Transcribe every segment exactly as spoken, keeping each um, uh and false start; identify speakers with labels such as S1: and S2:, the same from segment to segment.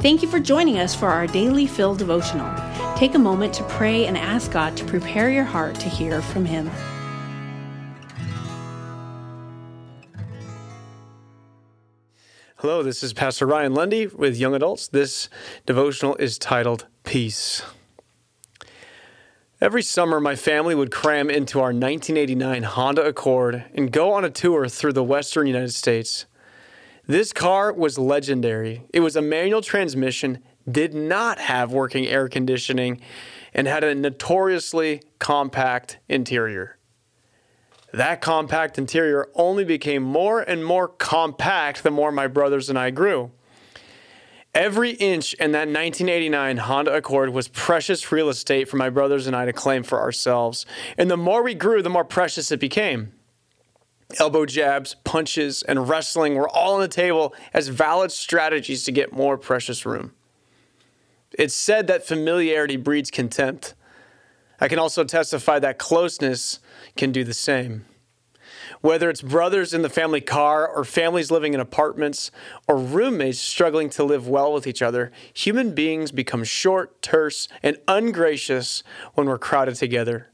S1: Thank you for joining us for our Daily Fill devotional. Take a moment to pray and ask God to prepare your heart to hear from Him.
S2: Hello, this is Pastor Ryan Lundy with Young Adults. This devotional is titled Peace. Every summer, my family would cram into our nineteen eighty-nine Honda Accord and go on a tour through the western United States. This car was legendary. It was a manual transmission, did not have working air conditioning, and had a notoriously compact interior. That compact interior only became more and more compact the more my brothers and I grew. Every inch in that nineteen eighty-nine Honda Accord was precious real estate for my brothers and I to claim for ourselves. And the more we grew, the more precious it became. Elbow jabs, punches, and wrestling were all on the table as valid strategies to get more precious room. It's said that familiarity breeds contempt. I can also testify that closeness can do the same. Whether it's brothers in the family car or families living in apartments or roommates struggling to live well with each other, human beings become short, terse, and ungracious when we're crowded together.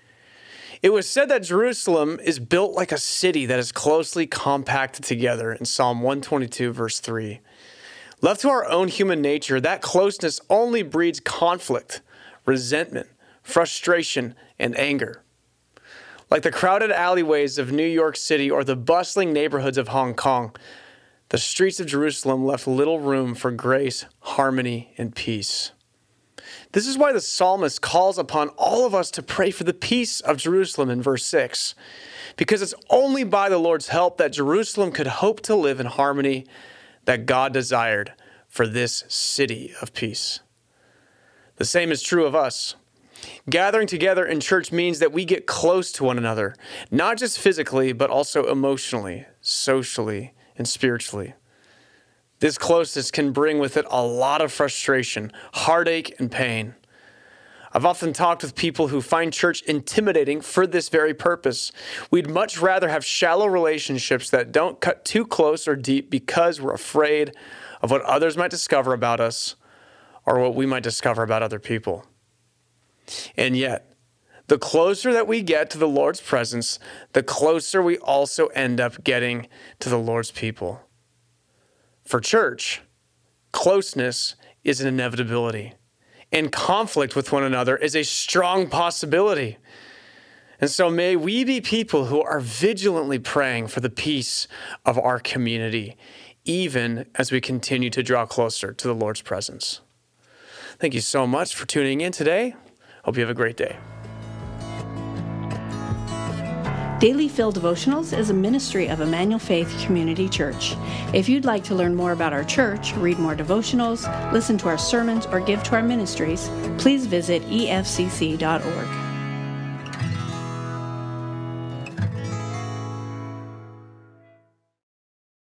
S2: It was said that Jerusalem is built like a city that is closely compacted together in Psalm one twenty-two, verse three. Left to our own human nature, that closeness only breeds conflict, resentment, frustration, and anger. Like the crowded alleyways of New York City or the bustling neighborhoods of Hong Kong, the streets of Jerusalem left little room for grace, harmony, and peace. This is why the psalmist calls upon all of us to pray for the peace of Jerusalem in verse six, because it's only by the Lord's help that Jerusalem could hope to live in harmony that God desired for this city of peace. The same is true of us. Gathering together in church means that we get close to one another, not just physically, but also emotionally, socially, and spiritually. This closeness can bring with it a lot of frustration, heartache, and pain. I've often talked with people who find church intimidating for this very purpose. We'd much rather have shallow relationships that don't cut too close or deep because we're afraid of what others might discover about us or what we might discover about other people. And yet, the closer that we get to the Lord's presence, the closer we also end up getting to the Lord's people. For church, closeness is an inevitability, and conflict with one another is a strong possibility. And so may we be people who are vigilantly praying for the peace of our community, even as we continue to draw closer to the Lord's presence. Thank you so much for tuning in today. Hope you have a great day.
S1: Daily Fill Devotionals is a ministry of Emmanuel Faith Community Church. If you'd like to learn more about our church, read more devotionals, listen to our sermons, or give to our ministries, please visit e f c c dot org.